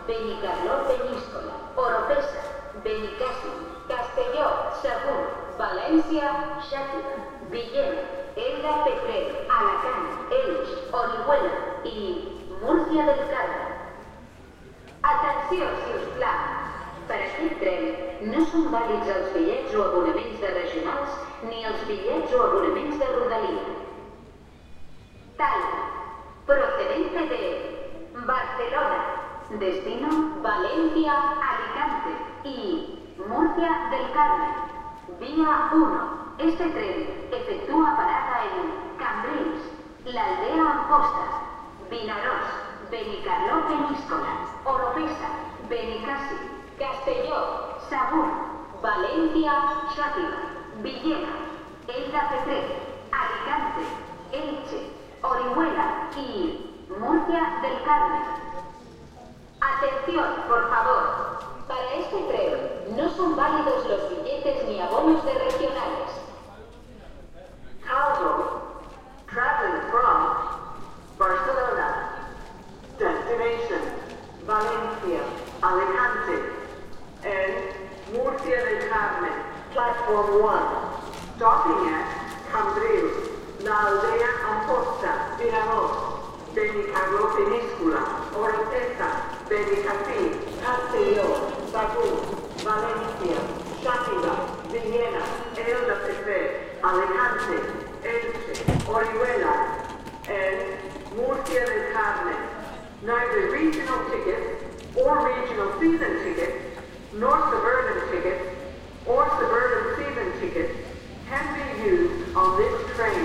Benicarló, Peñíscola, Oropesa, Benicàssim, Castelló, Sagunt, València, Xàtiva, Villena, Elda, Petrer, Alacant, Elx, Orihuela i Múrcia del Carme. Atenció, si us plau. Per aquest tren no són vàlids els bitllets o abonaments de regionals ni els bitllets o abonaments de rodalia. Tal, procedente de Barcelona, destino Valencia, Alicante y Murcia del Carmen. Vía 1. Este tren efectúa parada en Cambrils, la Aldea Amposta, Vinaròs, Benicarló, Peñíscola, Oropesa, Benicàssim, Castelló, Sagunt, València, Xàtiva, Villena, Elda, Petrer, Alicante, Elche, Orihuela y Murcia del Carmen. Atención, por favor. Para este tren no son válidos los billetes ni abonos de regionales. Cargo, traveling from Barcelona, destination Valencia, Alicante, and Murcia del Carmen, platform 1, stopping at Cambrils, La Aldea Amposta, Vinaròs, Benicarló, Peñíscola, Oropesa, Benicàssim, Castelló, Sagunt, València, Xàtiva, Villena, Elda, Petrer, Alicante, Elche, Orihuela, and Murcia del Carmen. Neither regional tickets or regional season tickets, nor suburban tickets or suburban season tickets can be used on this train.